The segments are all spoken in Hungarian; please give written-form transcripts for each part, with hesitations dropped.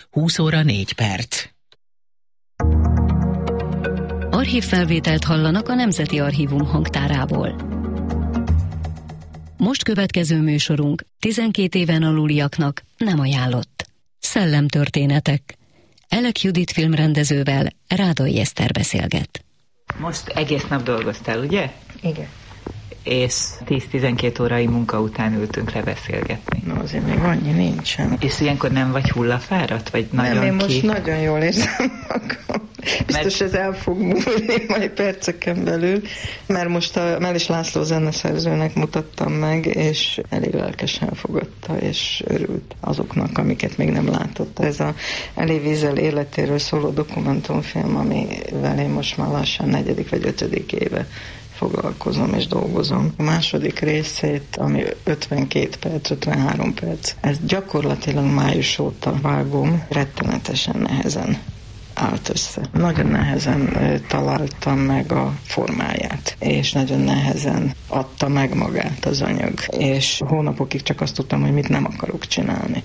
20 óra 4 perc. Archívfelvételt hallanak a Nemzeti Archívum hangtárából. Most következő műsorunk 12 éven aluliaknak nem ajánlott. Szellemtörténetek. Elek Judit filmrendezővel Rádai Eszter beszélget. Most egész nap dolgoztál, ugye? Igen. És 10-12 órai munka után ültünk le beszélgetni. No, azért még annyi nincsen. És ilyenkor nem vagy hullafáradt? Vagy nagyon nem, én most nagyon jól érzem magam. Biztos ez el fog múlni majd perceken belül, mert most a Mellés László zeneszerzőnek mutattam meg, és elég lelkesen fogadta, és örült azoknak, amiket még nem látott. Ez a Elie Wiesel életéről szóló dokumentumfilm, amivel én most már lassan 4. vagy 5. éve foglalkozom és dolgozom. A második részét, ami 52 perc, 53 perc, ezt gyakorlatilag május óta vágom, rettenetesen nehezen állt össze. Nagyon nehezen találtam meg a formáját, és nagyon nehezen adta meg magát az anyag, és hónapokig csak azt tudtam, hogy mit nem akarok csinálni.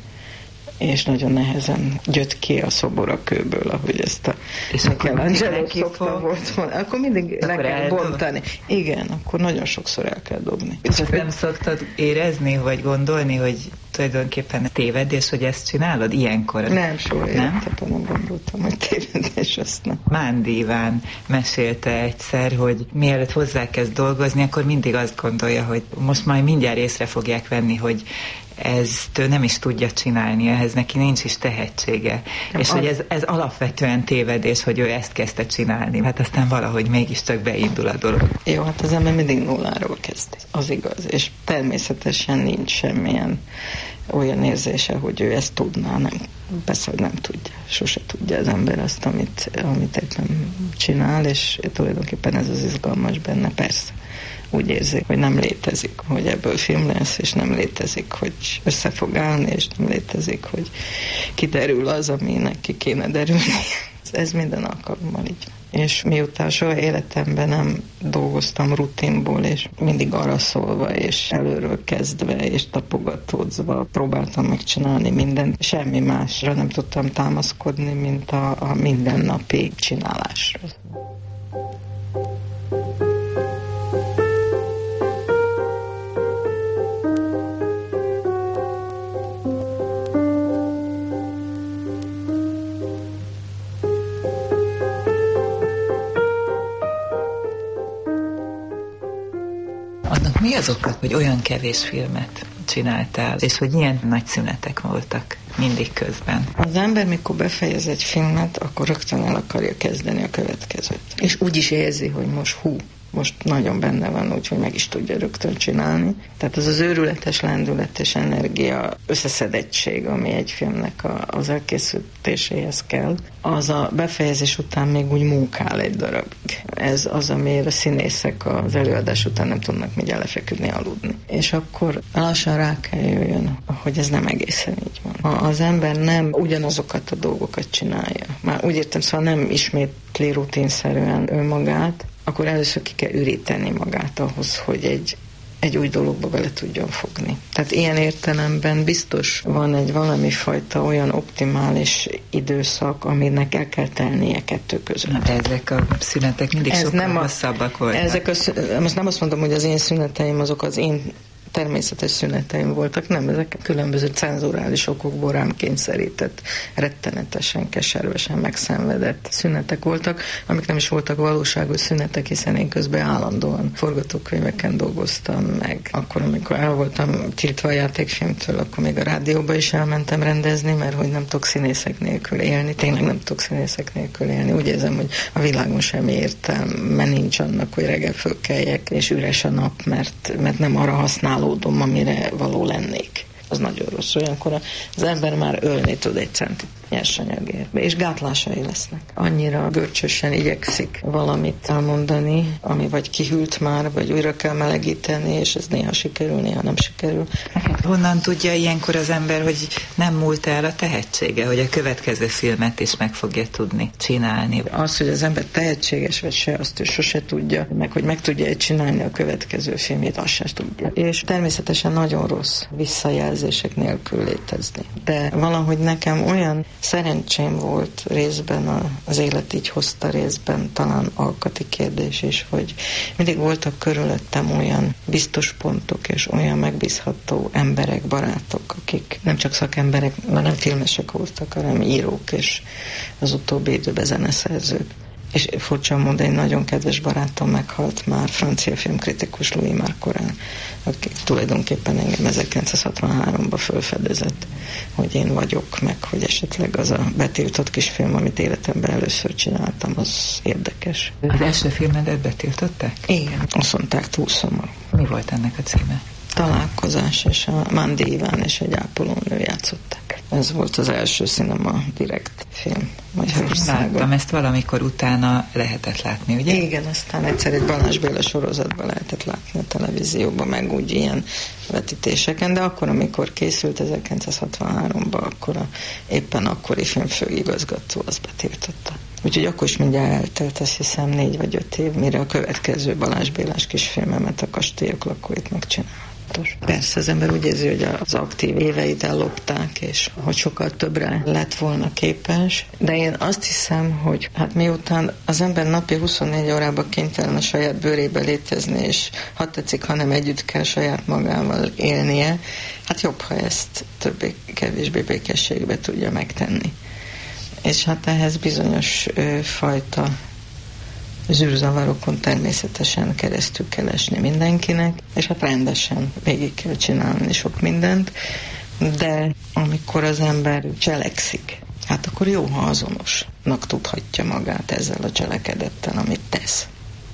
És nagyon nehezen jött ki a szobor a kőből, ahogy ezt a Michelangelo szokta volt. Akkor mindig le kell bontani. Igen, akkor nagyon sokszor el kell dobni. És nem szoktad érezni, vagy gondolni, hogy tulajdonképpen tévedés, hogy ezt csinálod ilyenkor? Nem, soha életében nem gondoltam, hogy tévedés, azt nem. Mándi Iván mesélte egyszer, hogy mielőtt hozzákezd dolgozni, akkor mindig azt gondolja, hogy most majd mindjárt észre fogják venni, hogy ezt ő nem is tudja csinálni, ehhez neki nincs is tehetsége. És hogy ez alapvetően tévedés, hogy ő ezt kezdte csinálni. Hát aztán valahogy mégiscsak beindul a dolog. Jó, hát az ember mindig nulláról kezd. Az igaz. És természetesen nincs semmilyen olyan érzése, hogy ő ezt tudná. Nem, persze, hogy nem tudja. Sose tudja az ember azt, amit éppen csinál, és tulajdonképpen ez az izgalmas benne, persze. Úgy érzik, hogy nem létezik, hogy ebből film lesz, és nem létezik, hogy össze fog állni, és nem létezik, hogy kiderül az, aminek ki kéne derülni. Ez minden alkalommal így. És miután soha életemben nem dolgoztam rutinból, és mindig arra szólva, és előről kezdve, és tapogatózva próbáltam megcsinálni mindent, semmi másra nem tudtam támaszkodni, mint a mindennapi csinálásra. Mi az oka, hogy olyan kevés filmet csináltál, és hogy ilyen nagy szünetek voltak mindig közben? Az ember, mikor befejez egy filmet, akkor rögtön el akarja kezdeni a következőt. És úgy is érzi, hogy most nagyon benne van, úgyhogy meg is tudja rögtön csinálni. Tehát az őrületes lendületes energia, összeszedettség, ami egy filmnek az elkészítéséhez kell, az a befejezés után még úgy munkál egy darabig. Ez az, amire a színészek az előadás után nem tudnak még lefeküdni, aludni. És akkor lassan rá kell jöjjön, hogy ez nem egészen így van. Ha az ember nem ugyanazokat a dolgokat csinálja, már úgy értem, szóval nem ismétli rutinszerűen önmagát, akkor először ki kell üríteni magát ahhoz, hogy egy új dologba bele tudjon fogni. Tehát ilyen értelemben biztos van egy valami fajta olyan optimális időszak, aminek el kell telnie kettő között. De ezek a szünetek mindig sokkal hosszabbak voltak. Most nem azt mondom, hogy az én szüneteim azok az én természetes szüneteim voltak, nem, ezek különböző cenzurális okokból rám kényszerített, rettenetesen, keservesen megszenvedett szünetek voltak, amik nem is voltak valóságos szünetek, hiszen én közben állandóan forgatókönyveken dolgoztam meg. Akkor, amikor el voltam tiltva a játékfilmtől, akkor még a rádióba is elmentem rendezni, mert hogy nem tudok színészek nélkül élni, tényleg nem tudok színészek nélkül élni. Úgy érzem, hogy a világon semmi értelme nincs annak, hogy reggel fölkeljek, és üres a nap, mert nem arra használom, amire való lennék. Az nagyon rossz. Olyankor az ember már ölni tud egy centit nyersanyagért. És gátlásai lesznek. Annyira görcsösen igyekszik valamit elmondani, ami vagy kihűlt már, vagy újra kell melegíteni, és ez néha sikerül, néha nem sikerül. Honnan tudja ilyenkor az ember, hogy nem múlt el a tehetsége, hogy a következő filmet is meg fogja tudni csinálni? Az, hogy az ember tehetséges vagy se, azt ő sose tudja, meg hogy meg tudja csinálni a következő filmét, azt sem tudja. És természetesen nagyon rossz visszajelzés kifejezések nélkül létezni. De valahogy nekem olyan szerencsém volt részben, az élet így hozta, részben talán alkati kérdés is, hogy mindig voltak körülöttem olyan biztos pontok, és olyan megbízható emberek, barátok, akik nem csak szakemberek, mert nem filmesek voltak, hanem írók, és az utóbbi időben zeneszerzők. És furcsa módon egy nagyon kedves barátom meghalt már, francia filmkritikus Louis Marcorel, aki tulajdonképpen engem 1963-ban felfedezett, hogy én vagyok, meg hogy esetleg az a betiltott kis film, amit életemben először csináltam, az érdekes. Az első filmedet betiltották? Igen, azt mondták túl szomorú. Mi volt ennek a címe? Találkozás, és a Mándi Iván és egy ápolónő játszották. Ez volt az első Cinema Direct film Magyarországon. Láttam ezt valamikor utána lehetett látni, ugye? Igen, aztán egyszer egy Balázs Béla sorozatban lehetett látni a televízióban, meg úgy ilyen vetítéseken, de akkor, amikor készült 1963-ban, akkor éppen akkori filmfőigazgató az betiltotta. Úgyhogy akkor is mindjárt eltelt, azt hiszem 4 vagy 5 év, mire a következő Balázs Bélás kisfilmemet, a Kastélyok lakóit megcsinálta. Persze az ember úgy érzi, hogy az aktív éveit ellopták, és hogy sokkal többre lett volna képes, de én azt hiszem, hogy hát miután az ember napi 24 órában kénytelen a saját bőrébe létezni, és ha tetszik, hanem együtt kell saját magával élnie, hát jobb, ha ezt többé-kevésbé békességbe tudja megtenni. És hát ehhez bizonyos fajta zűrzavarokon természetesen keresztül kell esni mindenkinek, és hát rendesen végig kell csinálni sok mindent, de amikor az ember cselekszik, hát akkor jó, ha azonosnak tudhatja magát ezzel a cselekedettel, amit tesz.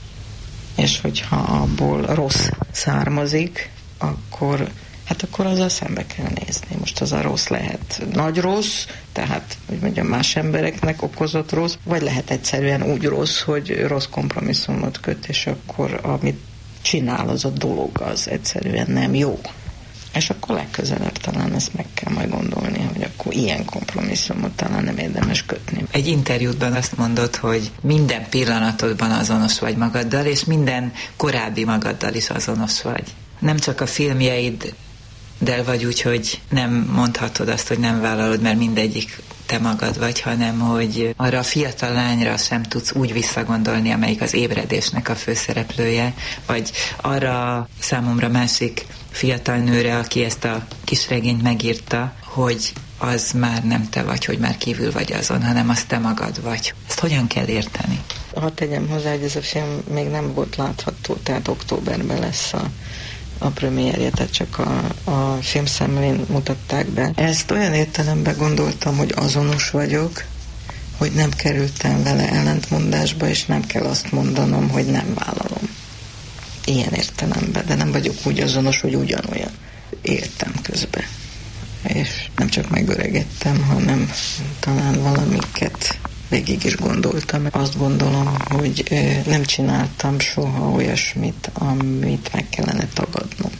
És hogyha abból rossz származik, akkor azzal szembe kell nézni. Most az a rossz lehet nagy rossz, tehát, hogy mondjam, más embereknek okozott rossz, vagy lehet egyszerűen úgy rossz, hogy rossz kompromisszumot köt, és akkor amit csinál, az a dolog, az egyszerűen nem jó. És akkor legközelebb talán ezt meg kell majd gondolni, hogy akkor ilyen kompromisszumot talán nem érdemes kötni. Egy interjútban azt mondod, hogy minden pillanatodban azonos vagy magaddal, és minden korábbi magaddal is azonos vagy. Nem csak a filmjeid de vagy úgy, hogy nem mondhatod azt, hogy nem vállalod, mert mindegyik te magad vagy, hanem hogy arra a fiatal lányra sem tudsz úgy visszagondolni, amelyik az Ébredésnek a főszereplője, vagy arra számomra másik fiatal nőre, aki ezt a kis regényt megírta, hogy az már nem te vagy, hogy már kívül vagy azon, hanem az te magad vagy. Ezt hogyan kell érteni? Ha tegyem hozzá, hogy ez a film még nem volt látható, tehát októberben lesz a premierje, tehát csak a filmszemlén mutatták be. Ezt olyan értelemben gondoltam, hogy azonos vagyok, hogy nem kerültem vele ellentmondásba, és nem kell azt mondanom, hogy nem vállalom. Ilyen értelemben, de nem vagyok úgy azonos, hogy ugyanolyan. Éltem közben. És nem csak megöregedtem, hanem talán valamiket végig is gondoltam. Azt gondolom, hogy nem csináltam soha olyasmit, amit meg kellene tagadnom.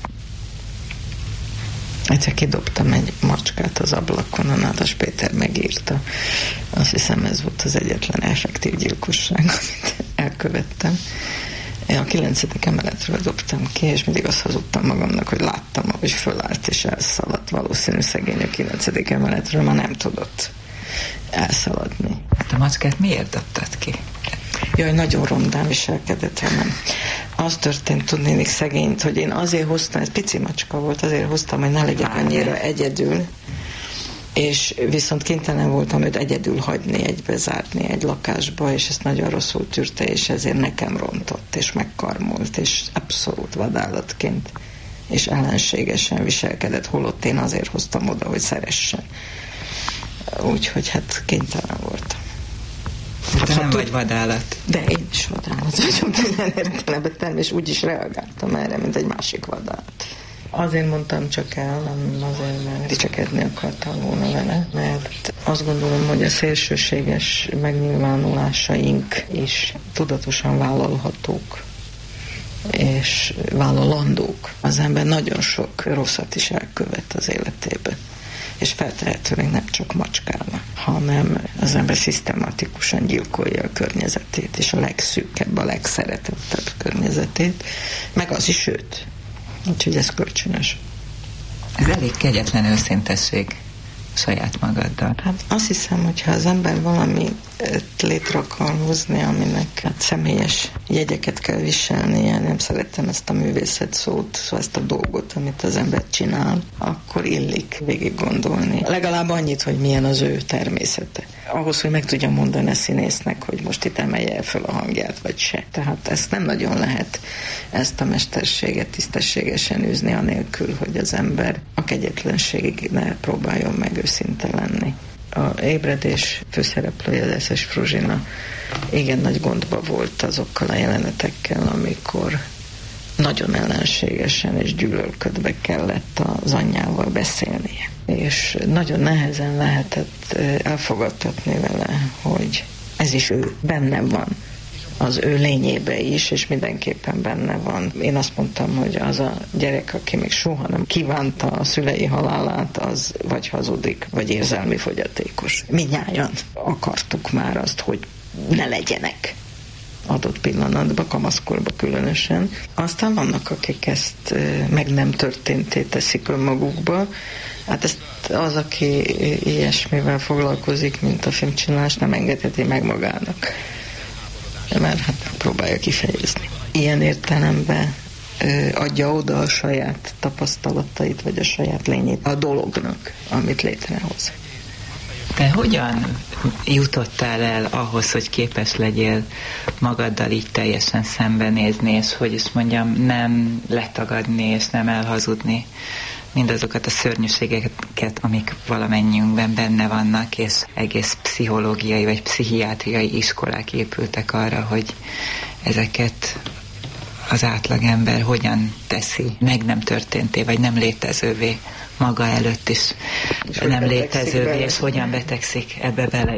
Egyszer kidobtam egy macskát az ablakon, a Nádas Péter megírta. Azt hiszem, ez volt az egyetlen effektív gyilkosság, amit elkövettem. Én a 9. emeletről dobtam ki, és mindig azt hazudtam magamnak, hogy láttam, hogy fölállt és elszaladt. Valószínű szegény a 9. emeletről már nem tudott elszaladni. Hát a macskát miért dobtad ki? Jaj, nagyon rondán viselkedett velem. Az történt, tudnélik szegényt, hogy én azért hoztam, ez pici macska volt, azért hoztam, hogy ne legyek annyira egyedül, és viszont kénytelen voltam őt egyedül hagyni, bezárni egy lakásba, és ezt nagyon rosszul tűrte, és ezért nekem rontott, és megkarmolt, és abszolút vadállatként, és ellenségesen viselkedett, holott én azért hoztam oda, hogy szeressen. Úgyhogy hát kénytelen voltam. Te nem vagy vadállat. De én is vadállat vagyok, ilyen értelemben, és úgy is reagáltam erre, mint egy másik vadállat. Azért mondtam csak el, nem azért, mert dicsekedni akartam volna vele, mert azt gondolom, hogy a szélsőséges megnyilvánulásaink is tudatosan vállalhatók és vállalandók. Az ember nagyon sok rosszat is elkövet az életében, és feltehetőleg nem csak macskával, hanem az ember szisztematikusan gyilkolja a környezetét, és a legszűkebb, a legszeretettebb környezetét, meg az is őt. Úgyhogy ez kölcsönös. Ez elég kegyetlen őszintesség saját magaddal. Hát azt hiszem, hogyha az ember valami létre akar hozni, aminek személyes jegyeket kell viselnie, nem szeretem ezt a művészet szót, szóval ezt a dolgot, amit az ember csinál, akkor illik végig gondolni. Legalább annyit, hogy milyen az ő természete. Ahhoz, hogy meg tudja mondani a színésznek, hogy most itt emelje fel a hangját, vagy se. Tehát ezt nem nagyon lehet, ezt a mesterséget tisztességesen űzni, anélkül, hogy az ember a kegyetlenségig ne próbáljon meg őszinte lenni. A Ébredés főszereplője, az SS Fruzsina igen nagy gondba volt azokkal a jelenetekkel, amikor nagyon ellenségesen és gyűlölködve kellett az anyjával beszélnie. És nagyon nehezen lehetett elfogadtatni vele, hogy ez is ő, benne van, az ő lényébe is, és mindenképpen benne van. Én azt mondtam, hogy az a gyerek, aki még soha nem kívánta a szülei halálát, az vagy hazudik, vagy érzelmi fogyatékos. Mindnyájan akartuk már azt, hogy ne legyenek adott pillanatban, kamaszkorban különösen. Aztán vannak, akik ezt meg nem történté teszik önmagukba. Hát ezt az, aki ilyesmivel foglalkozik, mint a filmcsinálás, nem engedheti meg magának. Mert hát próbálja kifejezni. Ilyen értelemben adja oda a saját tapasztalatait, vagy a saját lényét a dolognak, amit létrehoz. Te hogyan jutottál el ahhoz, hogy képes legyél magaddal így teljesen szembenézni, és hogy is mondjam, nem letagadni, és nem elhazudni mindazokat a szörnyűségeket, amik valamennyiünkben benne vannak, és egész pszichológiai vagy pszichiátriai iskolák épültek arra, hogy ezeket az átlagember hogyan teszi meg nem történté, vagy nem létezővé maga előtt is, és nem létezővé, és hogyan betegszik ebbe bele.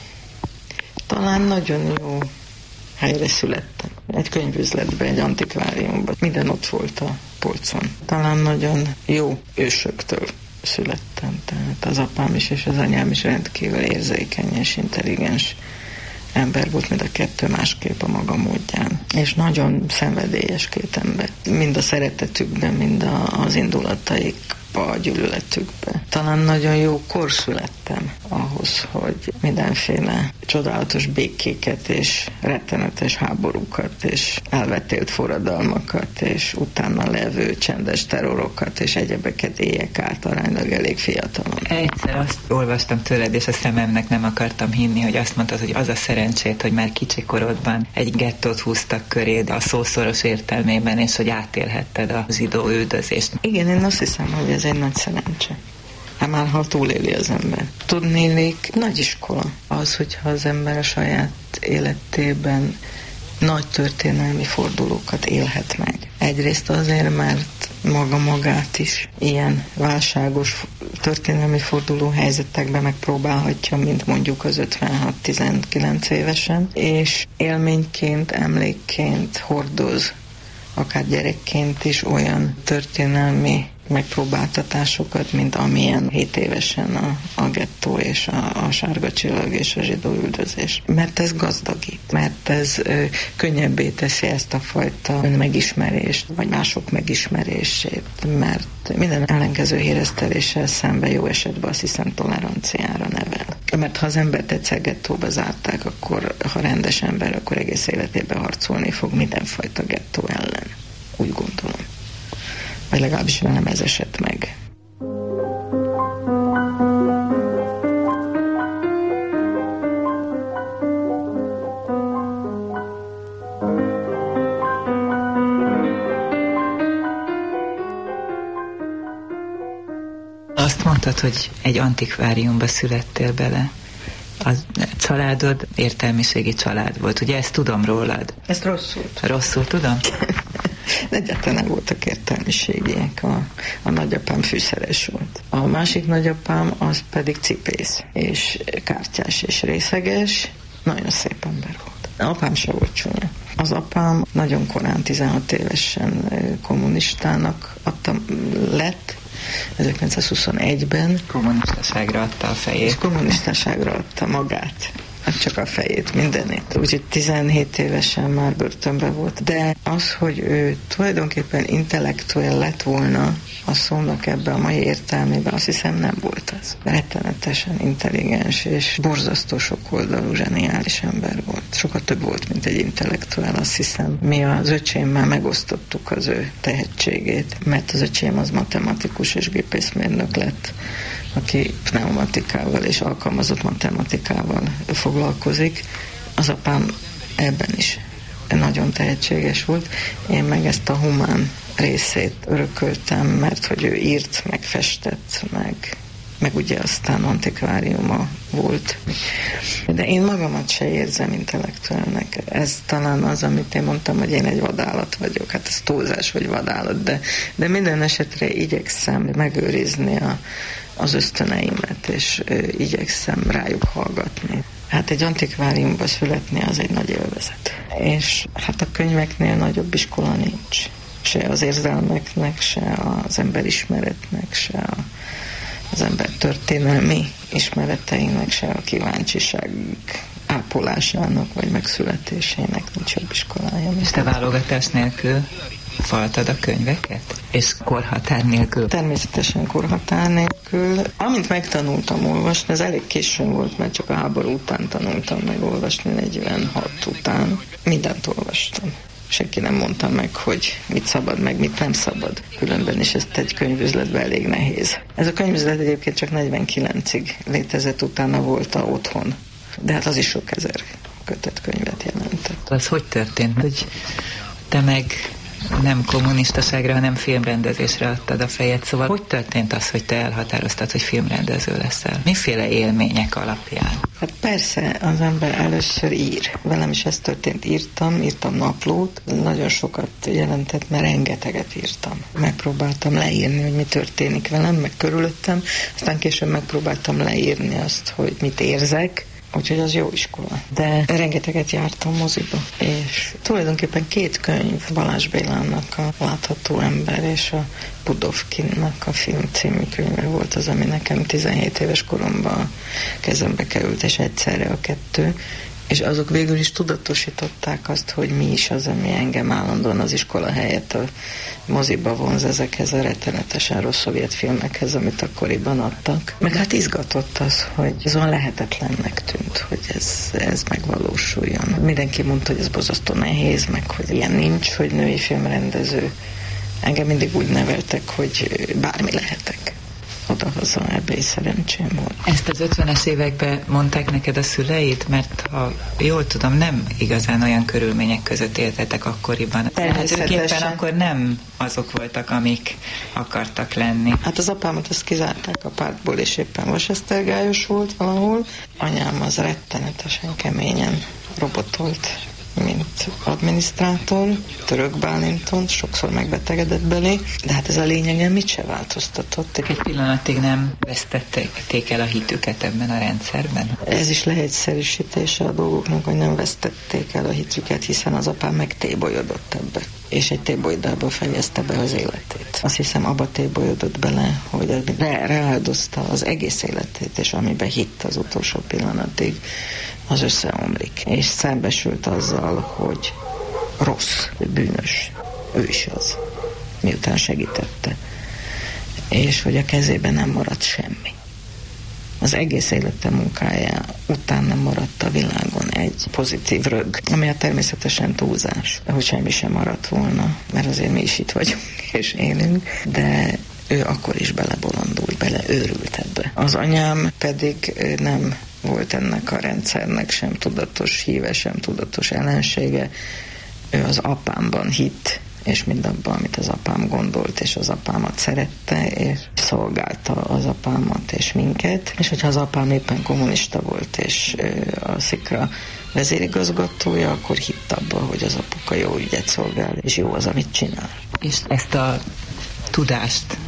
Talán nagyon jó helyre születtem. Egy könyvüzletben, egy antikváriumban. Minden ott volt a polcon. Talán nagyon jó ősöktől születtem. Tehát az apám is és az anyám is rendkívül érzékeny és intelligens ember volt, mind a kettő másképp a maga módján. És nagyon szenvedélyes két ember. Mind a szeretetükben, mind az indulataikba, a gyűlöletükbe. Talán nagyon jó kor születtem ahhoz, hogy mindenféle csodálatos békéket és rettenetes háborúkat és elvetélt forradalmakat és utána levő csendes terrorokat és egyebeket éljek át aránylag elég fiatalon. Egyszer azt olvastam tőled, és a szememnek nem akartam hinni, hogy azt mondtad, hogy az a szerencsét, hogy már kicsi korodban egy gettót húztak köréd a szószoros értelmében, és hogy átélhetted a zsidó üldözést. Igen, én azt hiszem, hogy ez egy nagy szerencse. Hát már ha túléli az ember. Tudnélik, nagy iskola az, hogyha az ember a saját életében nagy történelmi fordulókat élhet meg. Egyrészt azért, mert maga magát is ilyen válságos történelmi forduló helyzetekben megpróbálhatja, mint mondjuk az 56-19 évesen, és élményként, emlékként hordoz, akár gyerekként is olyan történelmi megpróbáltatásokat, mint amilyen 7 évesen a gettó és a sárga csillag és a zsidó üldözés. Mert ez gazdagít, mert ez könnyebbé teszi ezt a fajta önmegismerést, vagy mások megismerését, mert minden ellenkező híreszteléssel szemben jó esetben azt hiszem toleranciára nevel. Mert ha az embert egyszer gettóba zárták, akkor ha rendes ember, akkor egész életében harcolni fog mindenfajta gettó ellen. Úgy gondolom. Vagy legalábbis velem ez esett meg. Azt mondtad, hogy egy antikváriumba születtél bele. A családod értelmiségi család volt. Ugye ezt tudom rólad? Ezt rosszul. Rosszul tudom? Egyáltalán nem voltak értelmiségiek. A nagyapám fűszeres volt. A másik nagyapám az pedig cipész, és kártyás és részeges. Nagyon szép ember volt. Apám se volt csúnya. Az apám nagyon korán, 16 évesen kommunistának lett, 1921-ben. Kommunistaságra adta a fejét. És kommunistaságra adta magát. csak a fejét, mindenét. Úgyhogy 17 évesen már börtönben volt. De az, hogy ő tulajdonképpen intellektuál lett volna a szónak ebben a mai értelmében, azt hiszem nem volt az. Rettenetesen intelligens és borzasztó sokoldalú, zseniális ember volt. Sokkal több volt, mint egy intellektuál, azt hiszem. Mi az öcsémmel megosztottuk az ő tehetségét, mert az öcsém az matematikus és gépészmérnök lett, aki pneumatikával és alkalmazott matematikával foglalkozik. Az apám ebben is nagyon tehetséges volt. Én meg ezt a humán részét örököltem, mert hogy ő írt, meg festett, meg ugye aztán antikváriuma volt. De én magamat se érzem intellektuálnak. Ez talán az, amit én mondtam, hogy én egy vadállat vagyok. Hát ez túlzás, hogy vadállat, de minden esetre igyekszem megőrizni az ösztöneimet, és igyekszem rájuk hallgatni. Hát egy antikváriumban születni az egy nagy élvezet. És hát a könyveknél nagyobb iskola nincs. Se az érzelmeknek, se az emberismeretnek, se az ember történelmi ismereteinek, se a kíváncsiság ápolásának, vagy megszületésének nincs jobb iskolája. És te válogatás nélkül faltad a könyveket? És korhatár nélkül? Természetesen korhatár nélkül. Amint megtanultam olvasni, ez elég későn volt, mert csak a háború után tanultam meg olvasni, 46 után. Mindent olvastam. Senki nem mondta meg, hogy mit szabad, meg mit nem szabad. Különben is ezt egy könyvüzletben elég nehéz. Ez a könyvüzlet egyébként csak 49-ig létezett, utána volt otthon. De hát az is sok ezer kötet könyvet jelentett. Az hogy történt, hogy te meg nem kommunistaságra, hanem filmrendezésre adtad a fejed? Szóval hogy történt az, hogy te elhatároztad, hogy filmrendező leszel? Miféle élmények alapján? Hát persze, az ember először ír. Velem is ez történt, írtam naplót, nagyon sokat jelentett, mert rengeteget írtam. Megpróbáltam leírni, hogy mi történik velem, meg körülöttem, aztán később megpróbáltam leírni azt, hogy mit érzek, úgyhogy az jó iskola. De rengeteget jártam moziba, és tulajdonképpen 2 könyv, Balázs Bélának a Látható ember és a Pudovkinnak a Film című könyve volt az, ami nekem 17 éves koromban kezembe került, és egyszerre a 2. És azok végül is tudatosították azt, hogy mi is az, ami engem állandóan az iskola helyett a moziba vonz ezekhez a rettenetesen rossz szovjet filmekhez, amit akkoriban adtak. Meg hát izgatott az, hogy ez olyan lehetetlennek tűnt, hogy ez megvalósuljon. Mindenki mondta, hogy ez borzasztó nehéz, meg hogy ilyen nincs, hogy női filmrendező. Engem mindig úgy neveltek, hogy bármi lehetek. Oda-haza, ebbe is szerencsém volt. Ezt az 50-es években mondták neked a szüleid? Mert ha jól tudom, nem igazán olyan körülmények között éltetek akkoriban. Tehát ők éppen akkor nem azok voltak, amik akartak lenni. Hát az apámat azt kizárták a pártból, és éppen vasesztergályos volt valahol. Anyám az rettenetesen keményen robotolt, mint adminisztrátor, Török Bálinton, sokszor megbetegedett belé, de hát ez a lényegen mit se változtatott. Egy pillanatig nem vesztették el a hitüket ebben a rendszerben? Ez is leegyszerűsítése a dolgoknak, hogy nem vesztették el a hitüket, hiszen az apám megtébolyodott ebbe, és egy tébolydába fejezte be az életét. Azt hiszem, abba tébolyodott bele, hogy rááldozta az egész életét, és amiben hitt az utolsó pillanatig, az összeomlik. És szembesült azzal, hogy rossz, bűnös. Ő is az, miután segítette. És hogy a kezében nem maradt semmi. Az egész élete munkája után nem maradt a világon egy pozitív rög, ami a természetesen túlzás, hogy semmi sem maradt volna, mert azért mi is itt vagyunk és élünk, de ő akkor is belebolondult, beleőrült ebbe. Az anyám pedig nem volt ennek a rendszernek sem tudatos híve, sem tudatos ellensége. Ő az apámban hitt, és mindabban, amit az apám gondolt, és az apámat szerette, és szolgálta az apámat és minket. És hogyha az apám éppen kommunista volt, és a Szikra vezérigazgatója, akkor hitt abba, hogy az apuka jó ügyet szolgál, és jó az, amit csinál. És ezt a tudást,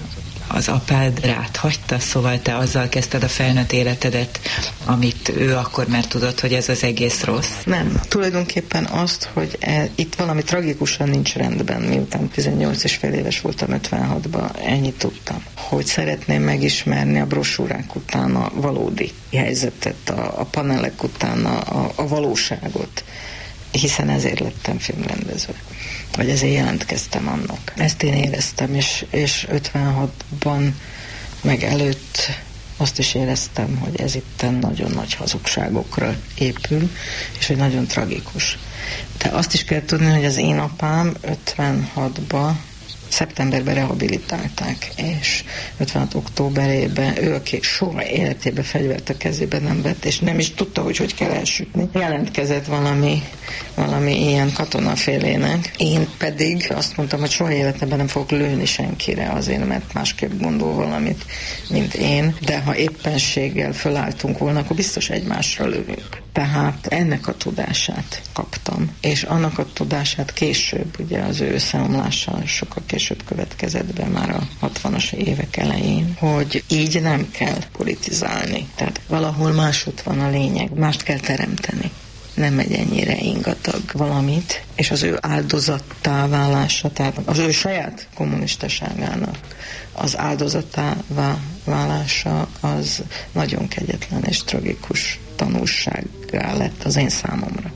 az apád rád hagyta, szóval te azzal kezdted a felnőtt életedet, amit ő akkor már tudott, hogy ez az egész rossz? Nem, tulajdonképpen azt, hogy itt valami tragikusan nincs rendben, miután 18 és fél éves voltam 56-ban, ennyit tudtam. Hogy szeretném megismerni a brosúrák után a valódi helyzetet, a panelek után a valóságot, hiszen ezért lettem filmrendező. Vagy ezért jelentkeztem annak. Ezt én éreztem, és 56-ban meg előtt azt is éreztem, hogy ez itten nagyon nagy hazugságokra épül, és hogy nagyon tragikus. De azt is kell tudni, hogy az én apám 56-ban szeptemberben rehabilitálták, és 56. októberében ő, aki soha életében fegyvert a kezébe nem vett, és nem is tudta, hogy kell elsütni, jelentkezett valami ilyen katonafélének. Én pedig azt mondtam, hogy soha életemben nem fogok lőni senkire azért, mert másképp gondol valamit, mint én, de ha éppenséggel fölálltunk volna, akkor biztos egymásra lövünk. Tehát ennek a tudását kaptam, és annak a tudását később, ugye az ő összeomlással sokkal később következett be, már a 60-as évek elején, hogy így nem kell politizálni. Tehát valahol másút van a lényeg, mást kell teremteni. Nem megy ennyire ingatag valamit, és az ő áldozattá válása, tehát az ő saját kommunistaságának az áldozattá válása az nagyon kegyetlen és tragikus tanulsággá lett az én számomra.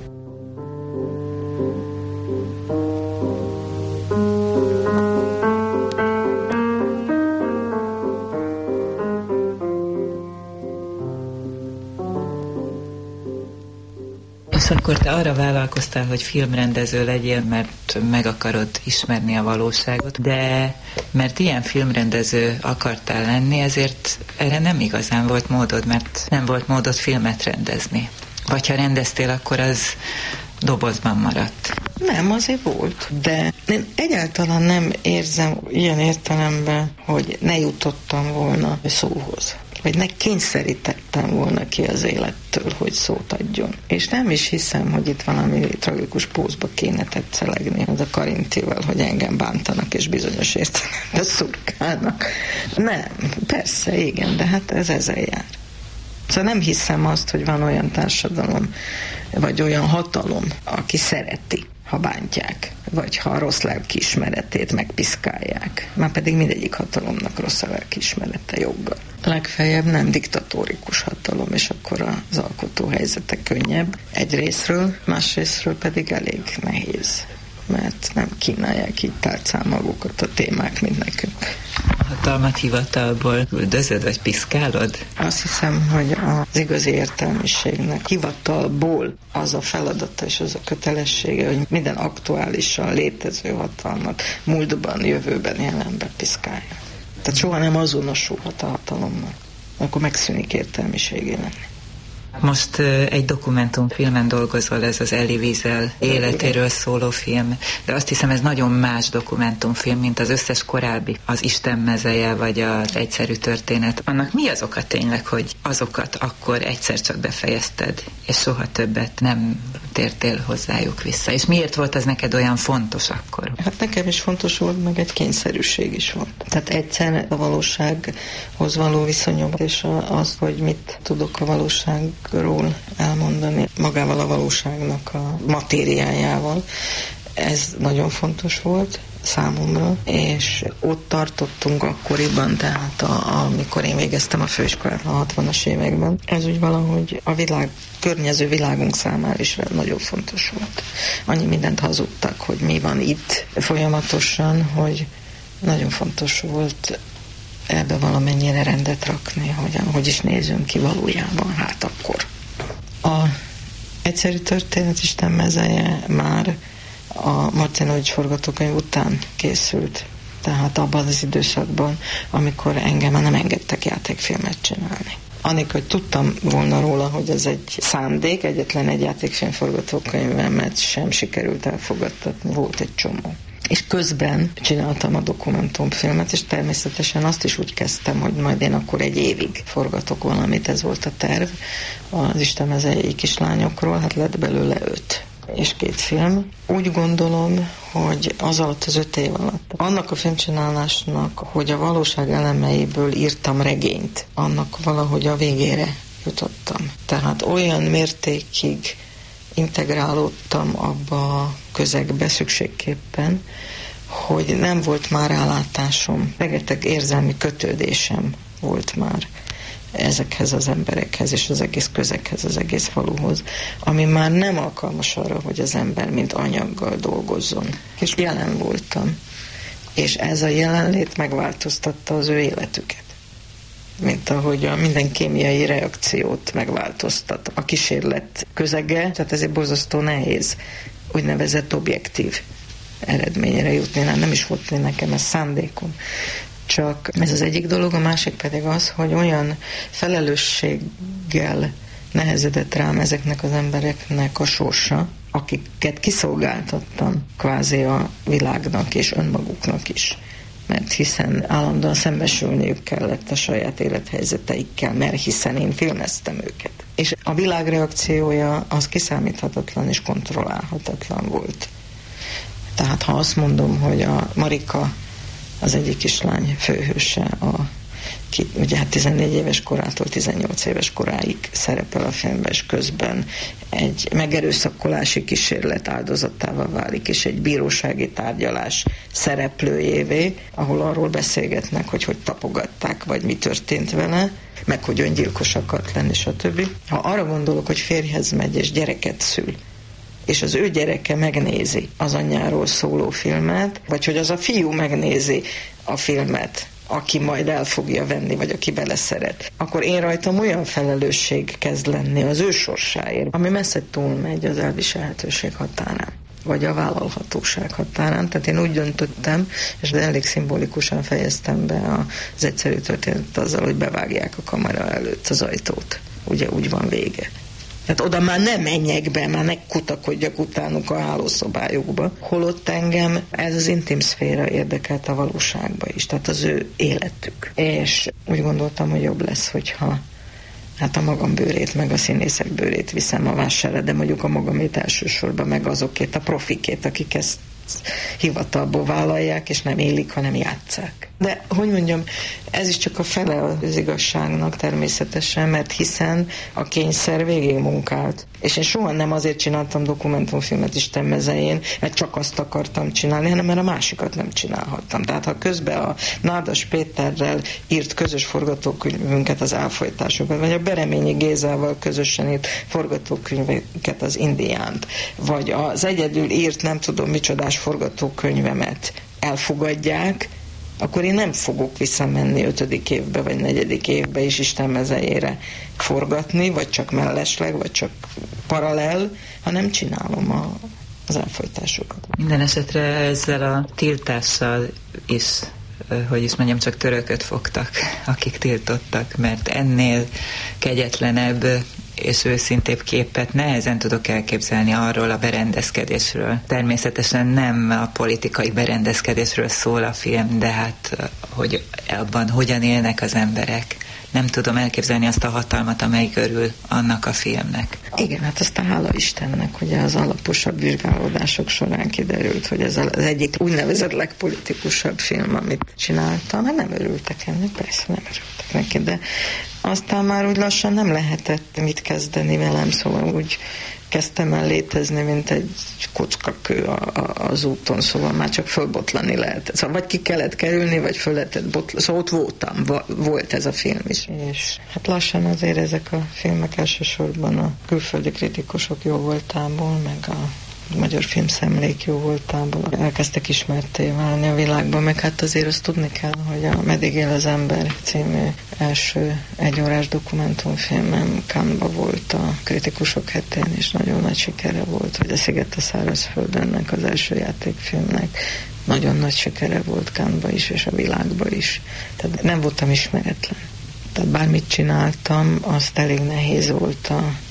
És akkor te arra vállalkoztál, hogy filmrendező legyél, mert meg akarod ismerni a valóságot, de mert ilyen filmrendező akartál lenni, ezért erre nem igazán volt módod, mert nem volt módod filmet rendezni. Vagy ha rendeztél, akkor az dobozban maradt. Nem, azért volt, de én egyáltalán nem érzem ilyen értelemben, hogy ne jutottam volna szóhoz. Vagy ne kényszerítettem volna ki az élettől, hogy szót adjon. És nem is hiszem, hogy itt valami tragikus pózba kéne tetszelegni az a Karintival, hogy engem bántanak és bizonyos értelemben szurkálnak. Nem, persze, igen, de hát ez ezzel jár. Szóval nem hiszem azt, hogy van olyan társadalom, vagy olyan hatalom, aki szereti, ha bántják, vagy ha a rossz lelkiismeretét megpiszkálják. Már pedig mindegyik hatalomnak rossz a lelkiismerete joggal. Legfeljebb nem diktatórikus hatalom, és akkor az alkotó helyzete könnyebb. Egyrészről, másrészről pedig elég nehéz, mert nem kínálják így tárcán magukat a témák, mint nekünk. A hatalmat hivatalból üldözöd, vagy piszkálod? Azt hiszem, hogy az igazi értelmiségnek hivatalból az a feladata és az a kötelessége, hogy minden aktuálisan létező hatalmat múltban, jövőben, jelenben piszkálja. Tehát soha nem azonosulhat a hatalommal. Akkor megszűnik értelmiségének. Most egy dokumentumfilmen dolgozol, ez az Elie Wiesel életéről szóló film, de azt hiszem, ez nagyon más dokumentumfilm, mint az összes korábbi, az Isten mezeje, vagy az Egyszerű történet. Annak mi az oka tényleg, hogy azokat akkor egyszer csak befejezted, és soha többet nem tértél hozzájuk vissza? És miért volt ez neked olyan fontos akkor? Hát nekem is fontos volt, meg egy kényszerűség is volt. Tehát egyszer a valósághoz való viszonyom, és az, hogy mit tudok a valóságról elmondani, magával a valóságnak a matériájával, ez nagyon fontos volt számomra, és ott tartottunk akkoriban, tehát amikor én végeztem a főiskolát a 60-as években. Ez úgy valahogy a környező világunk számára is nagyon fontos volt. Annyi mindent hazudtak, hogy mi van itt folyamatosan, hogy nagyon fontos volt ebbe valamennyire rendet rakni, hogy is nézzünk ki valójában, hát akkor. A Egyszerű történet Isten mezeje már a Martinovics forgatókönyv után készült, tehát abban az időszakban, amikor engem már nem engedtek játékfilmet csinálni. Anélkül, hogy tudtam volna róla, hogy ez egy szándék, egyetlen egy játékfilm forgatókönyvemet sem sikerült elfogadtatni, volt egy csomó. És közben csináltam a dokumentumfilmet, és természetesen azt is úgy kezdtem, hogy majd én akkor egy évig forgatok valamit, ez volt a terv az Isten mezei kislányokról, hát lett belőle 5. és 2 film. Úgy gondolom, hogy az alatt az 5 év alatt, annak a filmcsinálásnak, hogy a valóság elemeiből írtam regényt, annak valahogy a végére jutottam. Tehát olyan mértékig integrálódtam abba a közegbe szükségképpen, hogy nem volt már rálátásom, rengeteg érzelmi kötődésem volt már ezekhez az emberekhez, és az egész közeghez, az egész faluhoz, ami már nem alkalmas arra, hogy az ember mint anyaggal dolgozzon. És jelen voltam. És ez a jelenlét megváltoztatta az ő életüket. Mint ahogy a minden kémiai reakciót megváltoztat. A kísérlet közege, tehát ezért borzasztó nehéz úgynevezett objektív eredményre jutni. Nem is volt nekem ez szándékom. Csak ez az egyik dolog, a másik pedig az, hogy olyan felelősséggel nehezedett rám ezeknek az embereknek a sorsa, akiket kiszolgáltattam kvázi a világnak és önmaguknak is. Mert hiszen állandóan szembesülniük kellett a saját élethelyzeteikkel, mert hiszen én filmeztem őket. És a világ reakciója az kiszámíthatatlan és kontrollálhatatlan volt. Tehát ha azt mondom, hogy a Marika az egyik kislány főhőse, aki ugye 14 éves korától 18 éves koráig szerepel a filmben, és közben egy megerőszakolási kísérlet áldozatává válik, és egy bírósági tárgyalás szereplőjévé, ahol arról beszélgetnek, hogy tapogatták, vagy mi történt vele, meg hogy öngyilkos akart lenni, stb. Ha arra gondolok, hogy férjhez megy és gyereket szül, és az ő gyereke megnézi az anyjáról szóló filmet, vagy hogy az a fiú megnézi a filmet, aki majd el fogja venni, vagy aki beleszeret, akkor én rajtam olyan felelősség kezd lenni az ő sorsáért, ami messze túlmegy az elviselhetőség határán, vagy a vállalhatóság határán. Tehát én úgy döntöttem, és elég szimbolikusan fejeztem be az egyszerű történetet azzal, hogy bevágják a kamera előtt az ajtót. Ugye úgy van vége. Tehát oda már nem menjek be, már ne kutakodjak utánuk a hálószobájukba. Holott engem ez az intim szféra érdekelt a valóságba is, tehát az ő életük. És úgy gondoltam, hogy jobb lesz, hogyha a magam bőrét, meg a színészek bőrét viszem a vásárra, de mondjuk a magamét elsősorban, meg azokét a profikét, akik ezt hivatalból vállalják, és nem élik, hanem játsszák. De, hogy mondjam, ez is csak a fele az igazságnak természetesen, mert hiszen a kényszer végig munkált. És én soha nem azért csináltam dokumentumfilmet Isten mezején, mert csak azt akartam csinálni, hanem mert a másikat nem csinálhattam. Tehát ha közben a Nádas Péterrel írt közös forgatókönyvünket, az Elfojtásokat, vagy a Bereményi Gézával közösen írt forgatókönyveket, az Indiánt, vagy az egyedül írt nem tudom micsodás forgatókönyvemet elfogadják, akkor én nem fogok visszamenni 5. évbe, vagy 4. évbe is Isten mezejére forgatni, vagy csak mellesleg, vagy csak paralel, hanem csinálom az Elfojtásokat. Minden esetre ezzel a tiltással is, hogy is mondjam, csak törököt fogtak, akik tiltottak, mert ennél kegyetlenebb és őszintébb képet nehezen tudok elképzelni arról a berendezkedésről. Természetesen nem a politikai berendezkedésről szól a film, de hát, hogy abban hogyan élnek az emberek. Nem tudom elképzelni azt a hatalmat, amely körül annak a filmnek. Igen, hát aztán hála Istennek, hogy az alaposabb vizsgálódások során kiderült, hogy ez az egyik úgynevezett legpolitikusabb film, amit csináltam. Hát nem örültek ennek, persze nem örültek neki, de aztán már úgy lassan nem lehetett mit kezdeni velem, szóval úgy kezdtem el létezni, mint egy kockakő az úton, szóval már csak fölbotlani lehet. Szóval vagy ki kellett kerülni, vagy föl lehetett botlani. Szóval ott voltam, volt ez a film is. És hát lassan azért ezek a filmek elsősorban a külföldi kritikusok jó voltából, meg a magyar filmszemlék jó voltából elkezdtek ismertté válni a világban, meg hát azért azt tudni kell, hogy a Meddig él az ember című első egyórás dokumentumfilmem Cannes-ba volt a kritikusok hetén, és nagyon nagy sikere volt, hogy a Sziget a szárazföldönnek az első játékfilmnek nagyon nagy sikere volt Cannes-ba is, és a világba is. Tehát nem voltam ismeretlen. Tehát bármit csináltam, azt elég nehéz volt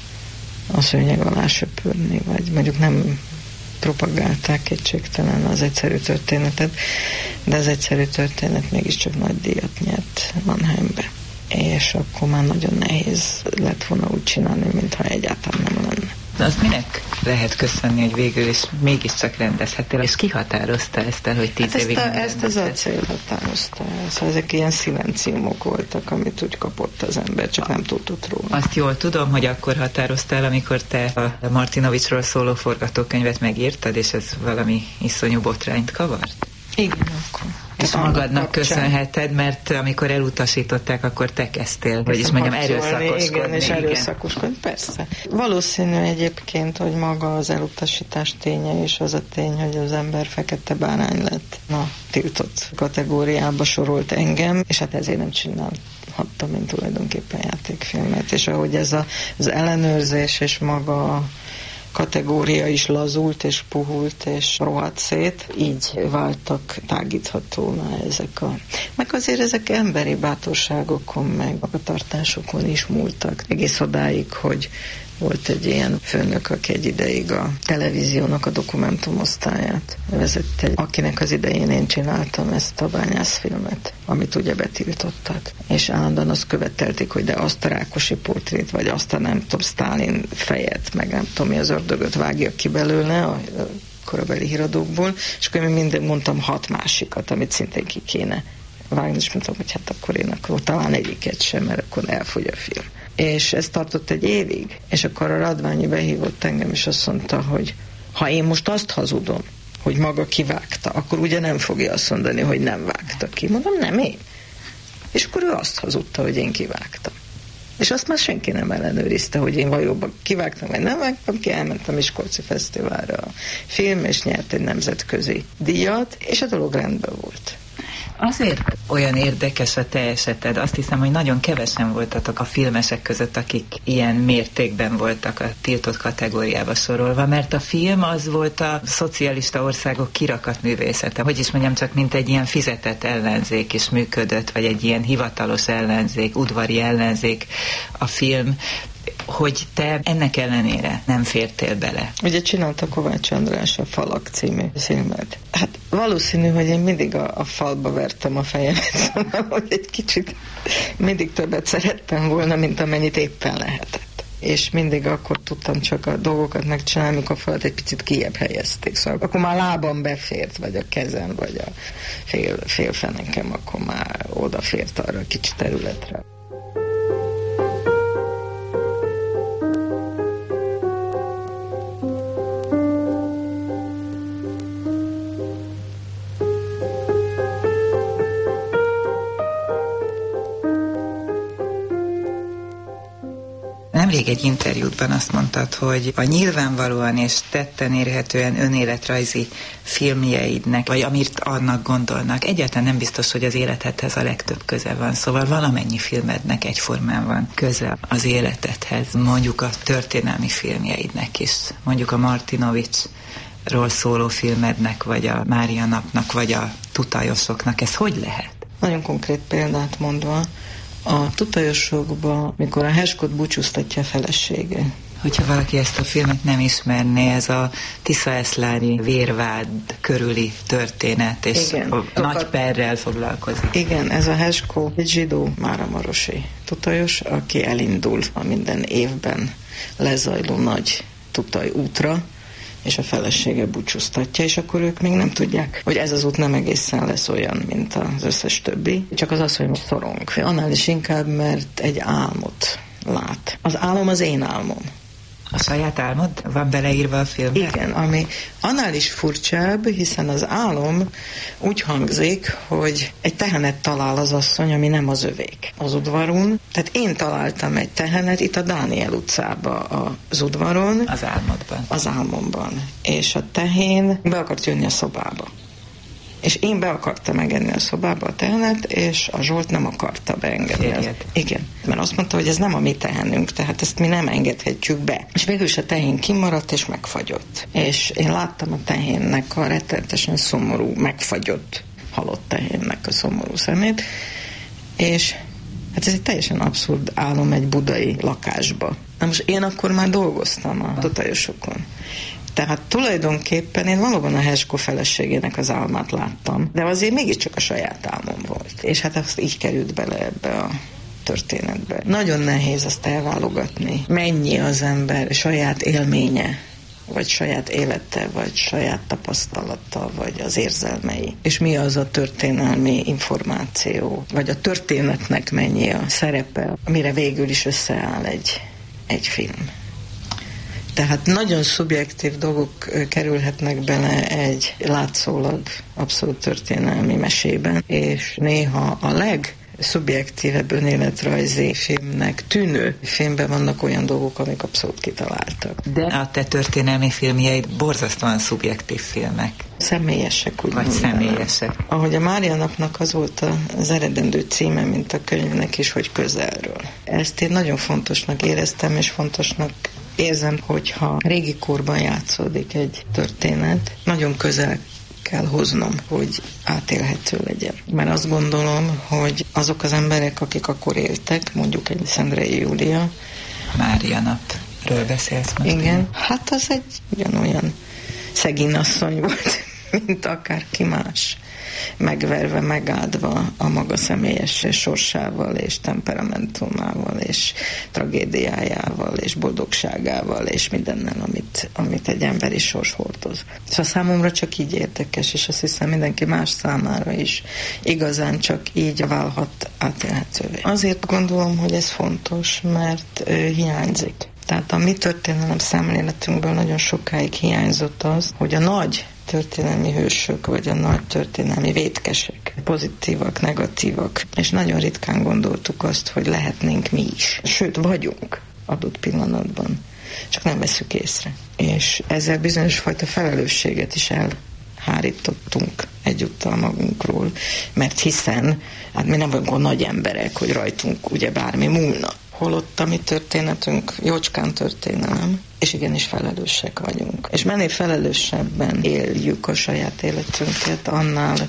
a szőnyeg alá söpörni, vagy mondjuk nem propagálták kétségtelen az egyszerű történetet, de az egyszerű történet mégiscsak nagy díjat nyert Mannheimbe. És akkor már nagyon nehéz lett volna úgy csinálni, mintha egyáltalán nem lenne. Azt minek lehet köszönni, hogy végül is mégiscsak rendezhettél, és ki határozta ezt el, hogy 10 évig ezt az acél határozta. Szóval ezek ilyen szilenciumok voltak, amit úgy kapott az ember, csak nem tudott róla. Azt jól tudom, hogy akkor határoztál, amikor te a Martinovicsról szóló forgatókönyvet megírtad, és ez valami iszonyú botrányt kavart? Igen, akkor. És magadnak köszönheted, mert amikor elutasították, akkor te kezdtél, hogy is mondjam, erőszakoskodni. Igen, és erőszakoskodni, persze. Valószínű egyébként, hogy maga az elutasítás ténye, és az a tény, hogy az ember fekete bárány lett. Na, tiltott kategóriába sorolt engem, és hát ezért nem csinálhattam én tulajdonképpen játékfilmet. És ahogy ez az ellenőrzés és maga kategória is lazult és puhult és rohadt szét, így váltak tágíthatóvá ezek meg azért ezek emberi bátorságokon, meg magatartásokon is múltak. Egész odáig, hogy volt egy ilyen főnök, aki egy ideig a televíziónak a dokumentumosztályát vezette, akinek az idején én csináltam ezt a bányászfilmet, amit ugye betiltottak. És állandóan azt követelték, hogy de azt a Rákosi portrét, vagy azt a nem tudom, Sztálin fejet, meg nem tudom mi az ördögöt vágja ki belőle a korabeli híradókból, és akkor én minden mondtam 6 másikat, amit szintén ki kéne vágni, és mondtam, hogy hát akkor én akkor talán egyiket sem, mert akkor elfogy a film. És ez tartott egy évig, és akkor a Radványi behívott engem, és azt mondta, hogy ha én most azt hazudom, hogy maga kivágta, akkor ugye nem fogja azt mondani, hogy nem vágta ki. Mondom, nem én. És akkor ő azt hazudta, hogy én kivágtam. És azt már senki nem ellenőrizte, hogy én valóban kivágtam, vagy nem vágtam ki, elmentem Miskolci Fesztiválra a film, és nyert egy nemzetközi díjat, és a dolog rendben volt. Azért olyan érdekes a te eseted. Azt hiszem, hogy nagyon kevesen voltatok a filmesek között, akik ilyen mértékben voltak a tiltott kategóriába sorolva, mert a film az volt a szocialista országok kirakatművészete. Hogy is mondjam, csak mint egy ilyen fizetett ellenzék is működött, vagy egy ilyen hivatalos ellenzék, udvari ellenzék a film, hogy te ennek ellenére nem fértél bele. Ugye csinálta Kovács András a Falak című filmet. Hát valószínű, hogy én mindig a falba vertem a fejemet, szóval, hogy egy kicsit mindig többet szerettem volna, mint amennyit éppen lehetett. És mindig akkor tudtam csak a dolgokat megcsinálni, amikor a falat egy picit kijebb helyezték. Szóval akkor már a lábam befért, vagy a kezem, vagy a félfenekem, akkor már odafért arra a kicsi területre. Nemrég egy interjútban azt mondtad, hogy a nyilvánvalóan és tetten érhetően önéletrajzi filmjeidnek, vagy amit annak gondolnak, egyáltalán nem biztos, hogy az életedhez a legtöbb köze van. Szóval valamennyi filmednek egyformán van köze az életedhez. Mondjuk a történelmi filmjeidnek is. Mondjuk a Martinovicsról szóló filmednek, vagy a Mária napnak, vagy a Tutajosoknak. Ez hogy lehet? Nagyon konkrét példát mondva, a Tutajosokban, mikor a Heskot búcsúztatja a felesége. Hogyha valaki ezt a filmet nem ismerné, ez a Tiszaeszlári vérvád körüli történet, és igen, nagy perrel foglalkozik. Igen, ez a Hesko egy zsidó máramarosi tutajos, aki elindul a minden évben lezajló nagy tutaj útra, és a felesége búcsúztatja, és akkor ők még nem tudják, hogy ez az út nem egészen lesz olyan, mint az összes többi. Csak az, hogy most szorong. Annál is inkább, mert egy álmot lát. Az álom az én álmom. A saját álmod van beleírva a filmbe? Igen, ami annál is furcsább, hiszen az álom úgy hangzik, hogy egy tehenet talál az asszony, ami nem az övék az udvaron. Tehát én találtam egy tehenet itt a Dániel utcába az udvaron. Az álmodban. Az álmomban. És a tehén be akart jönni a szobába. És én be akartam engedni a szobába a tehenet, és a Zsolt nem akarta beengedni. Igen, mert azt mondta, hogy ez nem a mi tehenünk, tehát ezt mi nem engedhetjük be. És végül is a tehén kimaradt, és megfagyott. És én láttam a tehénnek a rettenetesen szomorú, megfagyott, halott tehénnek a szomorú szemét, és hát ez egy teljesen abszurd álom egy budai lakásba. Na most én akkor már dolgoztam a Tutajosokon. Tehát tulajdonképpen én valóban a Hesko feleségének az álmát láttam, de azért mégiscsak a saját álmom volt. És hát azt így került bele ebbe a történetbe. Nagyon nehéz azt elválogatni. Mennyi az ember saját élménye, vagy saját élete, vagy saját tapasztalata, vagy az érzelmei. És mi az a történelmi információ, vagy a történetnek mennyi a szerepe, amire végül is összeáll egy film. Tehát nagyon szubjektív dolgok kerülhetnek bele egy látszólag abszolút történelmi mesében, és néha a legszubjektívebb önéletrajzi filmnek tűnő filmben vannak olyan dolgok, amik abszolút kitaláltak. De a te történelmi filmjeid borzasztóan szubjektív filmek. Személyesek, úgy vagy mondanám. Személyesek. Ahogy a Mária napnak az volt az eredendő címe, mint a könyvnek is, hogy közelről. Ezt én nagyon fontosnak éreztem, és fontosnak érzem, hogyha régi korban játszódik egy történet, nagyon közel kell hoznom, hogy átélhető legyen. Mert azt gondolom, hogy azok az emberek, akik akkor éltek, mondjuk egy Szendrei Júlia. Mária napról beszélsz most. Igen, hát az egy ugyanolyan szegény asszony volt, mint akárki más. Megverve, megáldva a maga személyes sorsával, és temperamentumával, és tragédiájával, és boldogságával, és mindennel, amit egy emberi sors hordoz. Szóval számomra csak így érdekes, és azt hiszem mindenki más számára is igazán csak így válhat átélhetővé. Azért gondolom, hogy ez fontos, mert hiányzik. Tehát a mi történelem szemléletünkből nagyon sokáig hiányzott az, hogy a nagy történelmi hősök, vagy a nagy történelmi vétkesek, pozitívak, negatívak, és nagyon ritkán gondoltuk azt, hogy lehetnénk mi is. Sőt, vagyunk adott pillanatban, csak nem veszük észre. És ezzel bizonyos fajta felelősséget is elhárítottunk egyúttal magunkról, mert hiszen hát mi nem vagyunk nagy emberek, hogy rajtunk ugye bármi múlna. Holott a mi történetünk jócskán történelem, és igenis felelősek vagyunk. És mennél felelősebben éljük a saját életünket, annál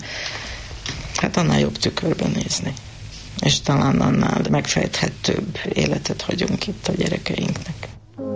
jobb tükörben nézni. És talán annál megfejthetőbb életet hagyunk itt a gyerekeinknek.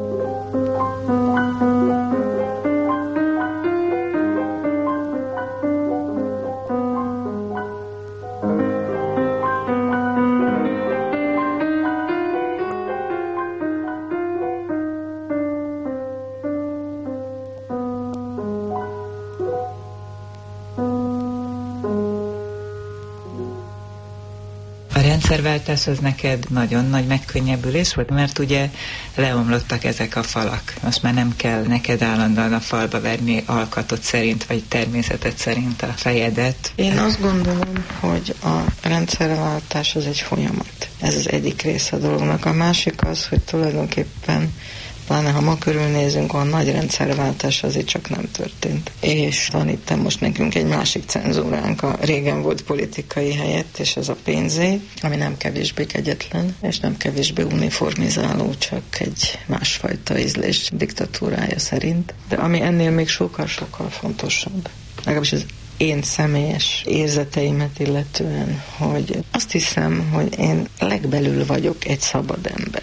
A rendszerváltás az neked nagyon nagy megkönnyebbülés volt, mert ugye leomlottak ezek a falak. Most már nem kell neked állandóan a falba verni alkatot szerint, vagy természetet szerint a fejedet. Én azt gondolom, hogy a rendszerváltás az egy folyamat. Ez az egyik része a dolognak. A másik az, hogy tulajdonképpen pláne ha ma körülnézünk, a nagy rendszerváltás azért csak nem történt. És tanítom most nekünk egy másik cenzúránk, a régen volt politikai helyett, és ez a pénzé, ami nem kevésbé kegyetlen, és nem kevésbé uniformizáló, csak egy másfajta ízlés diktatúrája szerint. De ami ennél még sokkal-sokkal fontosabb, legalábbis az én személyes érzeteimet illetően, hogy azt hiszem, hogy én legbelül vagyok egy szabad ember.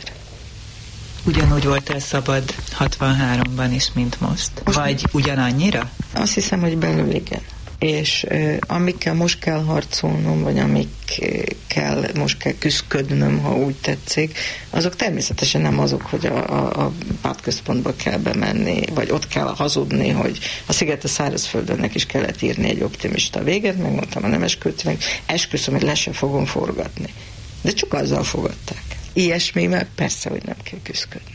Ugyanúgy voltál szabad 63-ban is, mint most? Vagy ugyanannyira? Azt hiszem, hogy belül igen. És amikkel most kell harcolnom, vagy amikkel most kell küszködnöm, ha úgy tetszik, azok természetesen nem azok, hogy a pártközpontba kell bemenni, vagy ott kell hazudni, hogy a Szigete szárazföldönnek is kellett írni egy optimista véget, megmondtam a Nemeskültinek, esküszöm, hogy le sem fogom forgatni. De csak azzal fogadták. Ilyesmivel persze, hogy nem kell küszködni.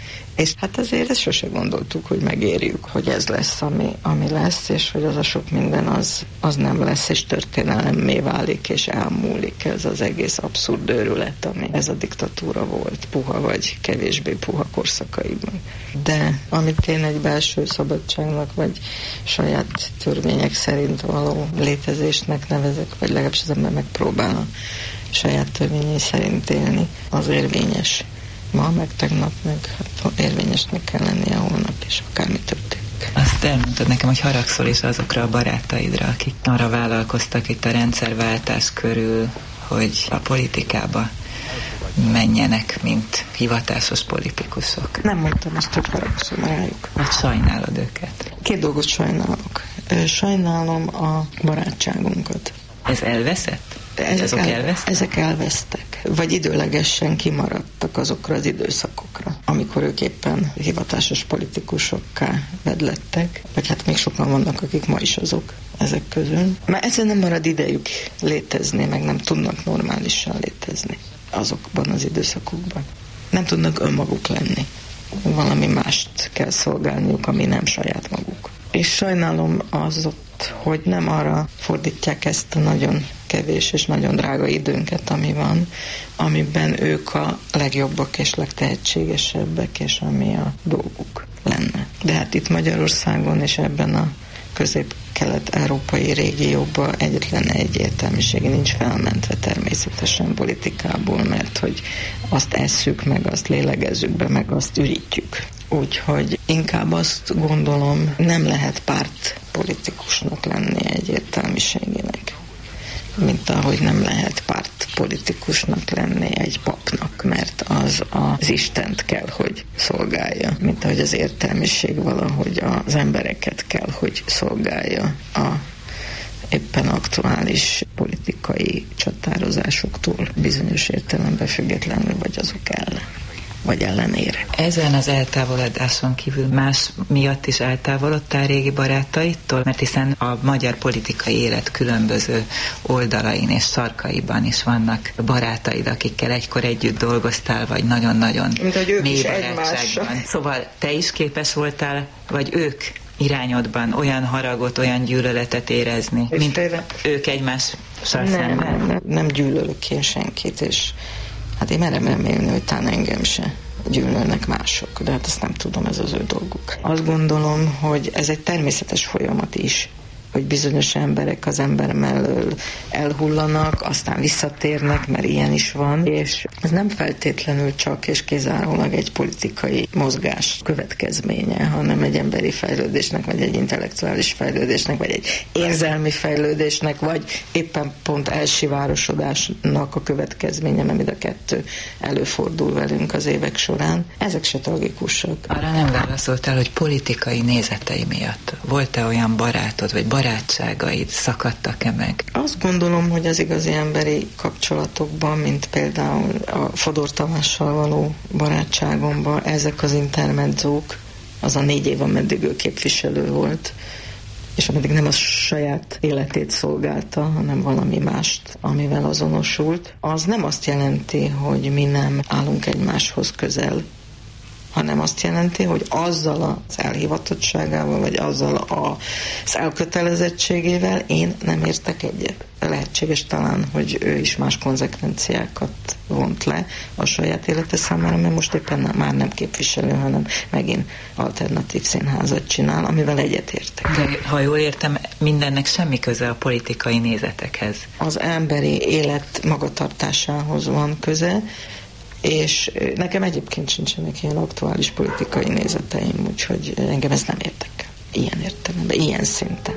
És hát azért ezt sose gondoltuk, hogy megérjük, hogy ez lesz, ami lesz, és hogy az a sok minden az nem lesz, és történelemmé válik, és elmúlik ez az egész abszurd őrület, ami ez a diktatúra volt, puha vagy kevésbé puha korszakaiban. De amit én egy belső szabadságnak, vagy saját törvények szerint való létezésnek nevezek, vagy legalábbis az ember megpróbál a saját törvényei szerint élni, az érvényes. Ma, meg tegnap, meg érvényesnek kell lennie holnap is, akármi történik. Azt elmondtad nekem, hogy haragszol is azokra a barátaidra, akik arra vállalkoztak itt a rendszerváltás körül, hogy a politikába menjenek, mint hivatásos politikusok. Nem mondtam, ezt tök haragszom rájuk. Vagy sajnálod őket? Két dolgot sajnálok. Sajnálom a barátságunkat. Ez elveszett? Ezek elvesztek. Vagy időlegesen kimaradtak azokra az időszakokra, amikor ők éppen hivatásos politikusokká vedlettek, vagy hát még sokan vannak, akik ma is azok ezek közül. Mert ezzel nem marad idejük létezni, meg nem tudnak normálisan létezni azokban az időszakokban. Nem tudnak önmaguk lenni. Valami mást kell szolgálniuk, ami nem saját maguk. És sajnálom hogy nem arra fordítják ezt a nagyon kevés és nagyon drága időnket, ami van, amiben ők a legjobbak és legtehetségesebbek, és ami a dolguk lenne. De hát itt Magyarországon és ebben a közép-kelet-európai régióban egyetlen egyértelműsége nincs felmentve természetesen politikából, mert hogy azt esszük, meg azt lélegezzük be, meg azt ürítjük. Úgyhogy inkább azt gondolom, nem lehet pártpolitikusnak lenni egyértelműségének, mint ahogy nem lehet pártpolitikusnak lenni egy papnak, mert az Istent kell, hogy szolgálja, mint ahogy az értelmiség valahogy az embereket kell, hogy szolgálja a éppen aktuális politikai csatározásoktól bizonyos értelemben függetlenül, vagy azok ellen, vagy ellenére. Ezen az eltávolodáson kívül más miatt is eltávolodtál régi barátaitól? Mert hiszen a magyar politikai élet különböző oldalain és sarkaiban is vannak barátaid, akikkel egykor együtt dolgoztál, vagy nagyon-nagyon mély barátságban. Szóval te is képes voltál, vagy ők irányodban olyan haragot, olyan gyűlöletet érezni, és mint ők egymással szemben? Nem gyűlölök én senkit, és hát én merem remélni, hogy talán engem se gyűlölnek mások, de hát ezt nem tudom, ez az ő dolguk. Azt gondolom, hogy ez egy természetes folyamat is, hogy bizonyos emberek az ember mellől elhullanak, aztán visszatérnek, mert ilyen is van, és ez nem feltétlenül csak és kizárólag egy politikai mozgás következménye, hanem egy emberi fejlődésnek, vagy egy intellektuális fejlődésnek, vagy egy érzelmi fejlődésnek, vagy éppen pont elsivárosodásnak a következménye, mert mind a kettő előfordul velünk az évek során. Ezek se tragikusak. Arra nem válaszoltál, hogy politikai nézetei miatt volt-e olyan barátod, vagy barátságaid szakadtak-e meg? Azt gondolom, hogy az igazi emberi kapcsolatokban, mint például a Fodor Tamással való barátságomban, ezek az intermedzók, az a 4 év, ameddig ő képviselő volt, és ameddig nem a saját életét szolgálta, hanem valami mást, amivel azonosult, az nem azt jelenti, hogy mi nem állunk egymáshoz közel, hanem azt jelenti, hogy azzal az elhivatottságával, vagy azzal az elkötelezettségével én nem értek egyet. Lehetséges talán, hogy ő is más konzekvenciákat vont le a saját élete számára, mert most éppen már nem képviselő, hanem megint alternatív színházat csinál, amivel egyetértek. De ha jól értem, mindennek semmi köze a politikai nézetekhez. Az emberi élet magatartásához van köze, és nekem egyébként sincsenek ilyen aktuális politikai nézeteim, úgyhogy engem ez nem érdekel. Ilyen értelemben, ilyen szinten.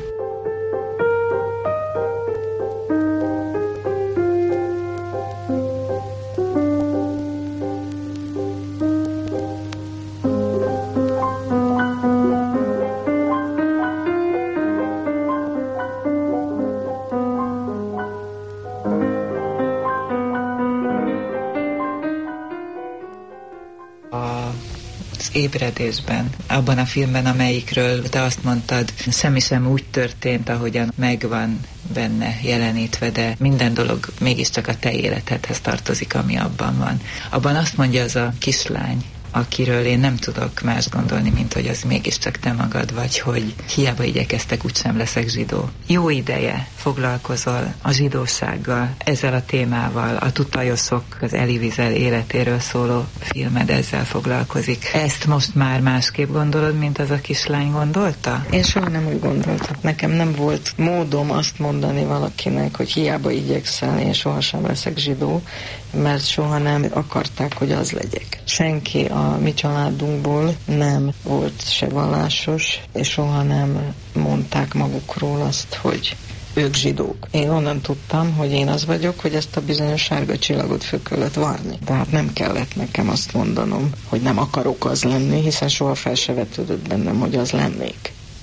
Ébredésben, abban a filmben, amelyikről te azt mondtad, semmi sem úgy történt, ahogyan megvan benne jelenítve, de minden dolog mégiscsak a te életedhez tartozik, ami abban van. Abban azt mondja az a kislány, akiről én nem tudok más gondolni, mint hogy az mégiscsak te magad vagy, hogy hiába igyekeztek, úgysem leszek zsidó. Jó ideje foglalkozol a zsidósággal, ezzel a témával, a Tutajoszok, az Elie Wiesel életéről szóló filmed ezzel foglalkozik. Ezt most már másképp gondolod, mint az a kislány gondolta? Én soha nem úgy gondoltam. Nekem nem volt módom azt mondani valakinek, hogy hiába igyekszel, én sohasem leszek zsidó, mert soha nem akarták, hogy az legyek. Senki a mi családunkból nem volt se vallásos, és soha nem mondták magukról azt, hogy ők zsidók. Én onnan tudtam, hogy én az vagyok, hogy ezt a bizonyos sárga csillagot föl kellett várni. Tehát nem kellett nekem azt mondanom, hogy nem akarok az lenni, hiszen soha fel se vetődött bennem, hogy az lennék.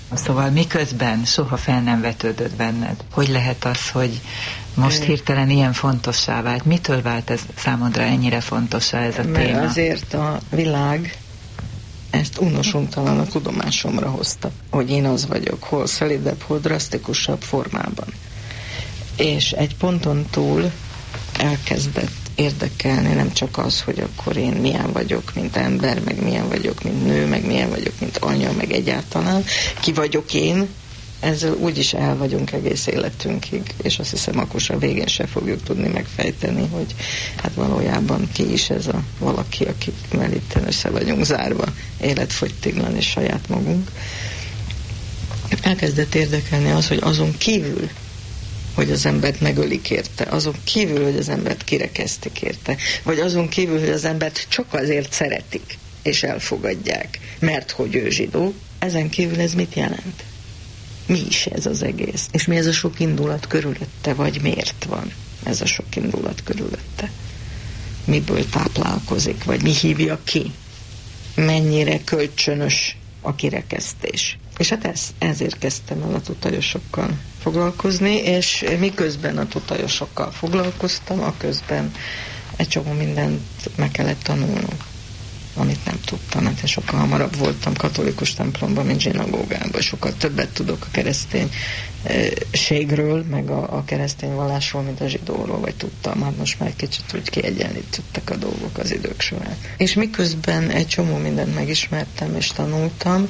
Szóval miközben soha fel nem vetődött benned, hogy lehet az, hogy most hirtelen ilyen fontossá vált? Mitől vált ez számodra ennyire fontossá ez a téma? Mert azért a világ ezt unosuntalan a tudomásomra hozta, hogy én az vagyok, hol szelidebb, hol drasztikusabb formában. És egy ponton túl elkezdett érdekelni nem csak az, hogy akkor én milyen vagyok, mint ember, meg milyen vagyok, mint nő, meg milyen vagyok, mint anya, meg egyáltalán, ki vagyok én, ezzel úgyis el vagyunk egész életünkig, és azt hiszem, akkor a végén se fogjuk tudni megfejteni, hogy hát valójában ki is ez a valaki, akivel itt össze vagyunk zárva, életfogytiglan és saját magunk. Elkezdett érdekelni az, hogy azon kívül, hogy az embert megölik érte, azon kívül, hogy az embert kirekesztik érte, vagy azon kívül, hogy az embert csak azért szeretik, és elfogadják, mert hogy ő zsidó, ezen kívül ez mit jelent? Mi is ez az egész? És mi ez a sok indulat körülötte, vagy miért van ez a sok indulat körülötte? Miből táplálkozik, vagy mi hívja ki? Mennyire kölcsönös a kirekesztés? És hát ezért kezdtem el a tutajosokkal foglalkozni, és miközben a tutajosokkal foglalkoztam, aközben egy csomó mindent meg kellett tanulnom, amit nem tudtam, mert én sokkal hamarabb voltam katolikus templomban, mint zsinagógában, sokkal többet tudok a kereszténységről, meg a keresztény vallásról, mint a zsidóról, vagy tudtam, hát most már kicsit úgy kiegyenlítődtek a dolgok az idők során. És miközben egy csomó mindent megismertem és tanultam,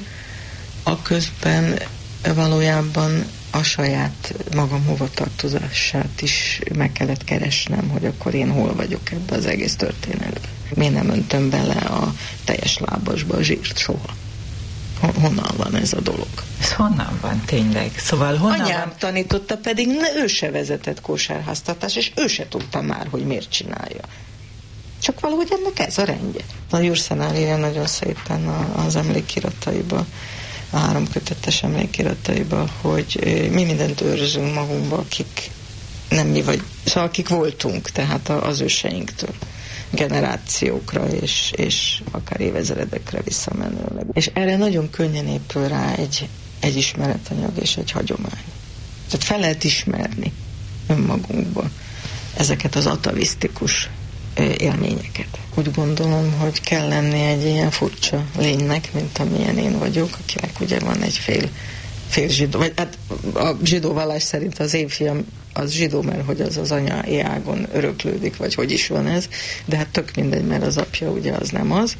aközben valójában a saját magam hovatartozását is meg kellett keresnem, hogy akkor én hol vagyok ebbe az egész történetben. Miért nem öntöm bele a teljes lábasba a zsírt soha? Honnan van ez a dolog? Ez honnan van tényleg? Szóval honnan anyám van? tanította, pedig ő se vezetett kosárháztartást, és ő se tudta már, hogy miért csinálja. Csak valahogy ennek ez a rendje. A Jurszanál írja nagyon szépen az emlékirataiba, a 3 kötetes emlékirataiba, hogy mi mindent őrzünk magunkba, akik nem mi vagy, szóval akik voltunk, tehát az őseinktől generációkra és akár évezredekre visszamenőleg. És erre nagyon könnyen épül rá egy ismeretanyag és egy hagyomány. Tehát fel lehet ismerni önmagunkba ezeket az atavisztikus élményeket. Úgy gondolom, hogy kell lenni egy ilyen furcsa lénynek, mint amilyen én vagyok, akinek ugye van egy fél zsidó, vagy hát a zsidó vallás szerint az én fiam az zsidó, mert hogy az anyai ágon öröklődik, vagy hogy is van ez, de hát tök mindegy, mert az apja ugye az nem az,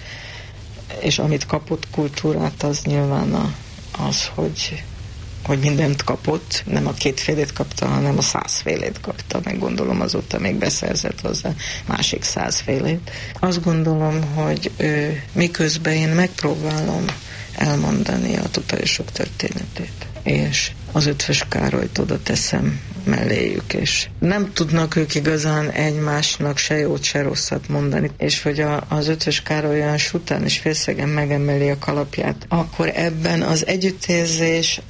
és amit kapott kultúrát, az nyilván az, hogy mindent kapott, nem a 2 félét kapta, hanem a 100 félét kapta, meg gondolom azóta még beszerzett hozzá másik 100 félét. Azt gondolom, hogy miközben én megpróbálom elmondani a tutajosok történetét, és az Ötvös Károlyt oda teszem melléjük, és nem tudnak ők igazán egymásnak se jót, se rosszat mondani, és hogy az Ötvös Károly olyan után és félszegen megemeli a kalapját, akkor ebben az együttérzés,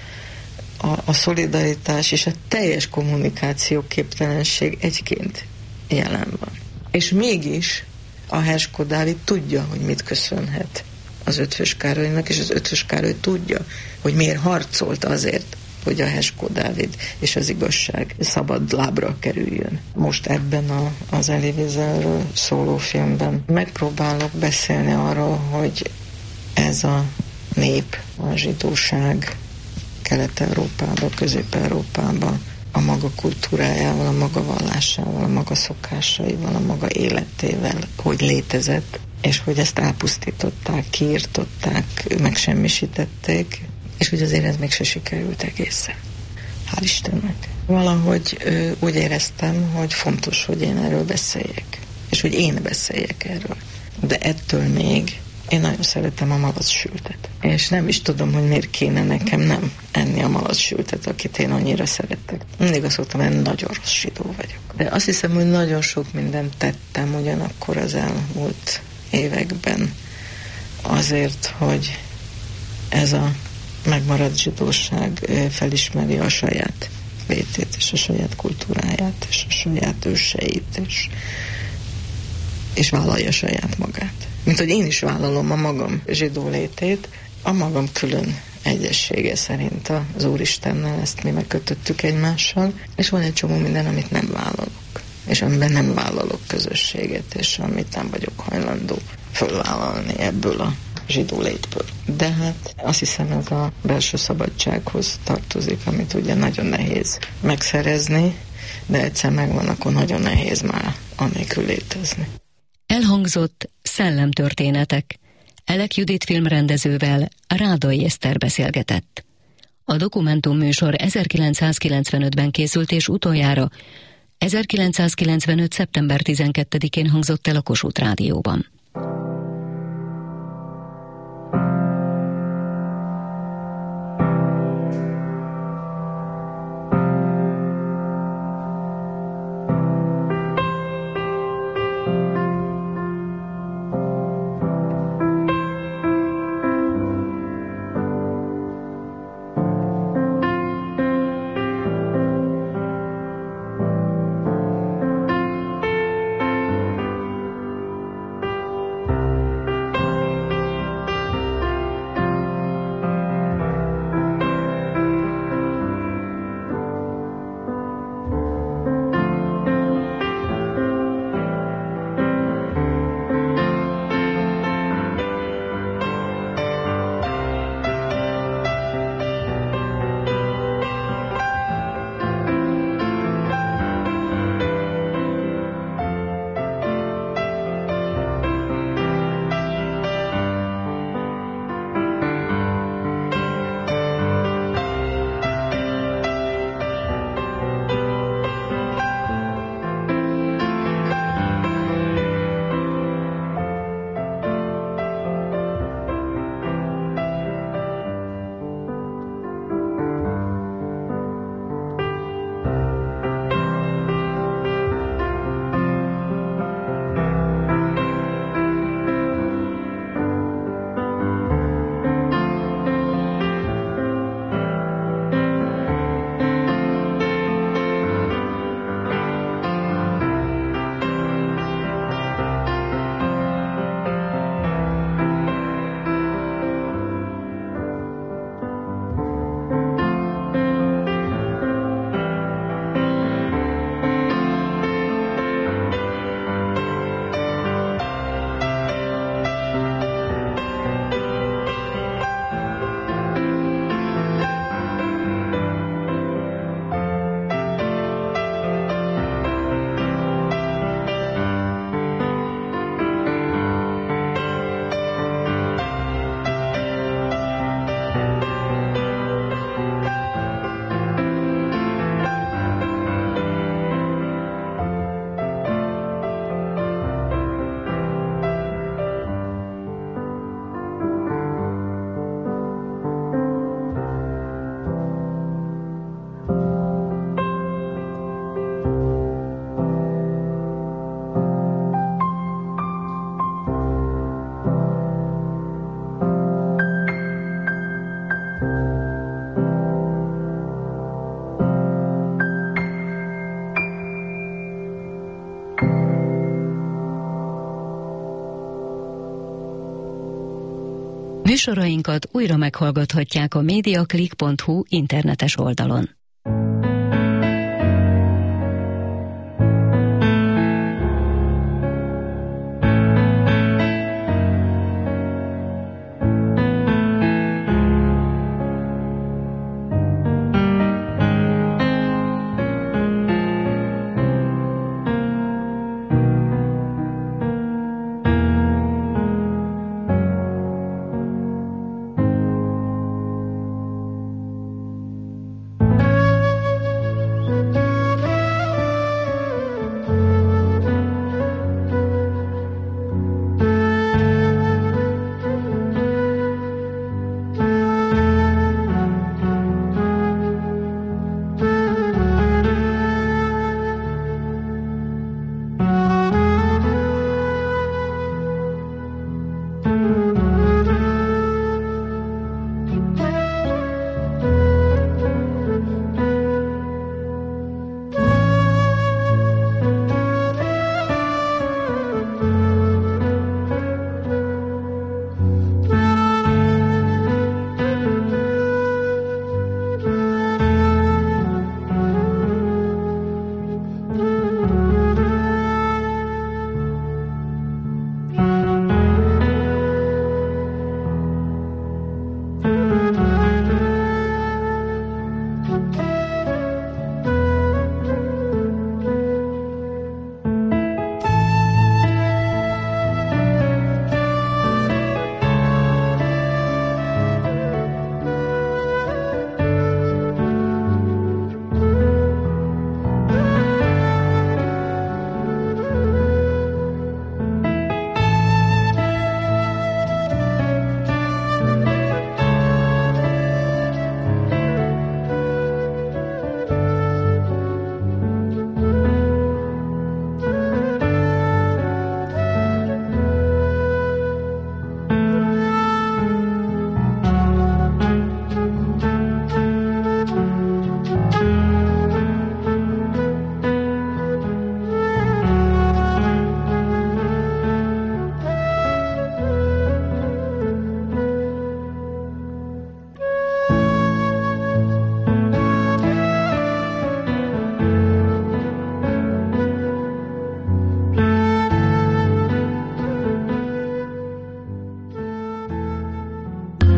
a szolidaritás és a teljes kommunikáció képtelenség egyként jelen van. És mégis a Herskó Dávid tudja, hogy mit köszönhet az Ötvös Károlynak, és az Ötvös Károly tudja, hogy miért harcolt azért, hogy a Herskó Dávid és az igazság szabad lábra kerüljön. Most ebben az Elie Wieselről szóló filmben megpróbálok beszélni arról, hogy ez a nép, a zsidóság Kelet-Európában, Közép-Európában a maga kultúrájával, a maga vallásával, a maga szokásaival, a maga életével, hogy létezett, és hogy ezt elpusztították, kiirtották, megsemmisítették, és hogy azért ez mégse sikerült egészen. Hál' Istennek. Valahogy úgy éreztem, hogy fontos, hogy én erről beszéljek, és hogy én beszéljek erről. De ettől még én nagyon szeretem a malacsültet. És nem is tudom, hogy miért kéne nekem nem enni a malacsültet, akit én annyira szeretek. Mindig azt mondtam, hogy nagyon rossz zsidó vagyok. De azt hiszem, hogy nagyon sok mindent tettem ugyanakkor az elmúlt években azért, hogy ez a megmaradt zsidóság felismeri a saját létét, és a saját kultúráját, és a saját őseit, és vállalja saját magát. Mint hogy én is vállalom a magam zsidó létét, a magam külön egyessége szerint az Úristennel, ezt mi megkötöttük egymással, és van egy csomó minden, amit nem vállalok, és amiben nem vállalok közösséget, és amit nem vagyok hajlandó fölvállalni ebből a zsidó létből. De hát azt hiszem, ez a belső szabadsághoz tartozik, amit ugye nagyon nehéz megszerezni, de egyszer megvan, akkor nagyon nehéz már anélkül létezni. Elhangzott Szellemtörténetek. Elek Judit filmrendezővel Rádai Eszter beszélgetett. A dokumentumműsor 1995-ben készült, és utoljára 1995. szeptember 12-én hangzott el a Kossuth Rádióban. Műsorainkat újra meghallgathatják a mediaclick.hu internetes oldalon.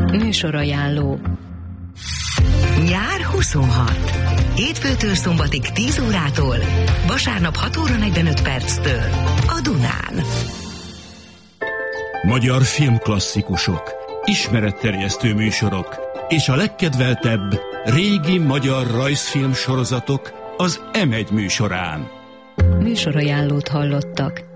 Műsorajánló. Nyár 26. Hétfőtől szombatig 10 órától, vasárnap 6 óra 45 perctől a Dunán. Magyar filmklasszikusok, ismeretterjesztő műsorok és a legkedveltebb régi magyar rajzfilm sorozatok az M1 műsorán. Műsorajánlót hallottak.